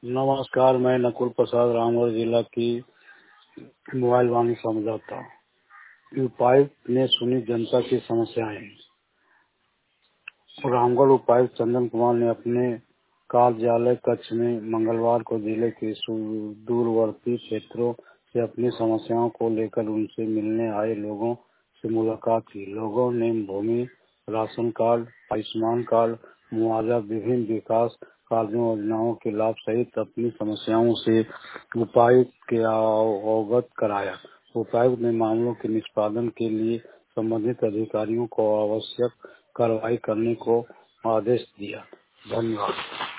नमस्कार, मैं नकुल प्रसाद रामगढ़ जिला की मोबाइल वाणी समझौता। उपायुक्त ने सुनी जनता की समस्याएं। रामगढ़ उपायुक्त चंदन कुमार ने अपने कार्यालय कक्ष में मंगलवार को जिले के दूरवर्ती क्षेत्रों से अपनी समस्याओं को लेकर उनसे मिलने आए लोगों से मुलाकात की। लोगों ने भूमि, राशन कार्ड, आयुष्मान कार्ड, मुआवजा, विभिन्न विकास कार्यों योजनाओं के लाभ सहित अपनी समस्याओं से उपायुक्त के अवगत कराया। उपायुक्त ने मामलों के निष्पादन के लिए संबंधित अधिकारियों को आवश्यक कार्रवाई करने को आदेश दिया। धन्यवाद।